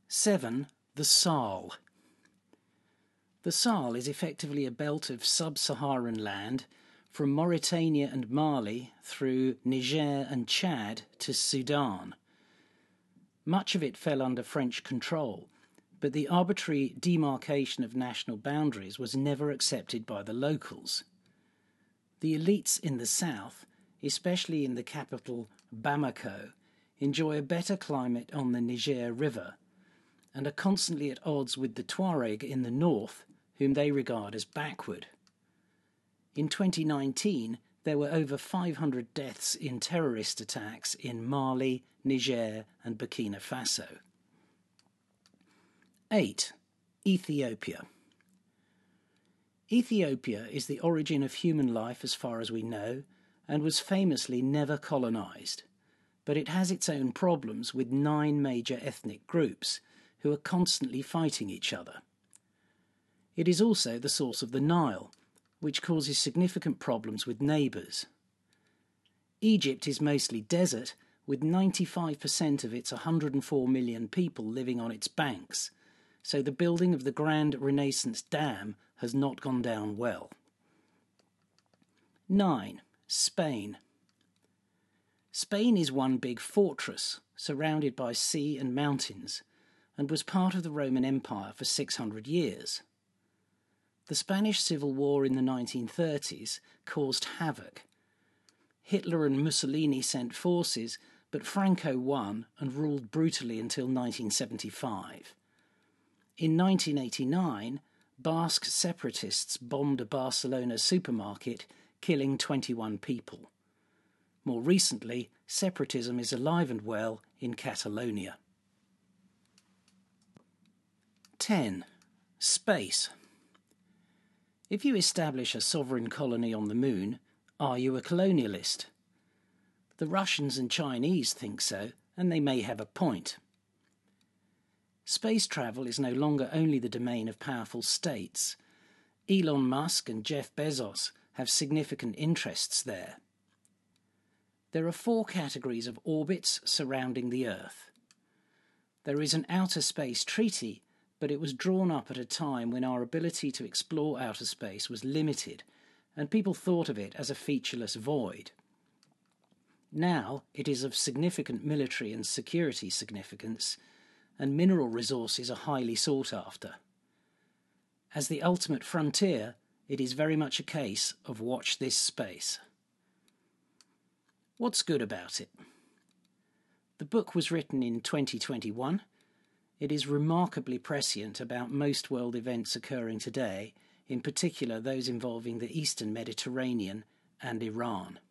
7. The Sahel. The Sahel is effectively a belt of sub-Saharan land from Mauritania and Mali through Niger and Chad to Sudan. Much of it fell under French control, but the arbitrary demarcation of national boundaries was never accepted by the locals. The elites in the south, especially in the capital Bamako, enjoy a better climate on the Niger River and are constantly at odds with the Tuareg in the north, whom they regard as backward. In 2019, there were over 500 deaths in terrorist attacks in Mali, Niger and Burkina Faso. 8. Ethiopia. Ethiopia is the origin of human life as far as we know, and was famously never colonized. But it has its own problems with 9 major ethnic groups who are constantly fighting each other. It is also the source of the Nile, which causes significant problems with neighbours. Egypt is mostly desert, with 95% of its 104 million people living on its banks, so the building of the Grand Renaissance Dam has not gone down well. 9. Spain. Spain is one big fortress, surrounded by sea and mountains, and was part of the Roman Empire for 600 years. The Spanish Civil War in the 1930s caused havoc. Hitler and Mussolini sent forces, but Franco won and ruled brutally until 1975. In 1989, Basque separatists bombed a Barcelona supermarket, killing 21 people. More recently, separatism is alive and well in Catalonia. 10. Space. If you establish a sovereign colony on the moon, are you a colonialist? The Russians and Chinese think so, and they may have a point. Space travel is no longer only the domain of powerful states. Elon Musk and Jeff Bezos have significant interests there. There are 4 categories of orbits surrounding the Earth. There is an outer space treaty, but it was drawn up at a time when our ability to explore outer space was limited, and people thought of it as a featureless void. Now it is of significant military and security significance, and mineral resources are highly sought after. As the ultimate frontier, it is very much a case of watch this space. What's good about it? The book was written in 2021. It is remarkably prescient about most world events occurring today, in particular those involving the Eastern Mediterranean and Iran.